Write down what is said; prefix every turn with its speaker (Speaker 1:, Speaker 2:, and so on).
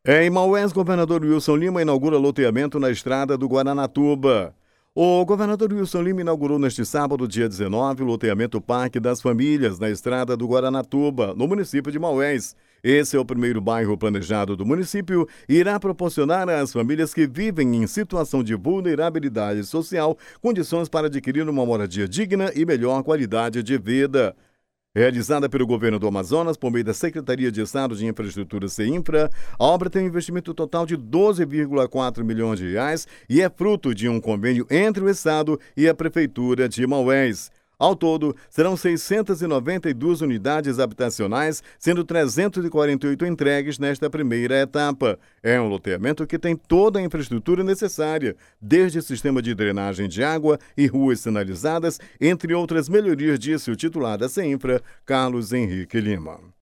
Speaker 1: Em Maués, governador Wilson Lima inaugura loteamento na estrada do Guaranatuba. O governador Wilson Lima inaugurou neste sábado, dia 19, o loteamento Parque das Famílias, na estrada do Guaranatuba, no município de Maués. Esse é o primeiro bairro planejado do município e irá proporcionar às famílias que vivem em situação de vulnerabilidade social condições para adquirir uma moradia digna e melhor qualidade de vida. Realizada pelo governo do Amazonas por meio da Secretaria de Estado de Infraestrutura (CEINFRA), a obra tem um investimento total de 12,4 milhões de reais e é fruto de um convênio entre o Estado e a Prefeitura de Maués. Ao todo, serão 692 unidades habitacionais, sendo 348 entregues nesta primeira etapa. É um loteamento que tem toda a infraestrutura necessária, desde sistema de drenagem de água e ruas sinalizadas, entre outras melhorias, disse o titular da CEINFRA, Carlos Henrique Lima.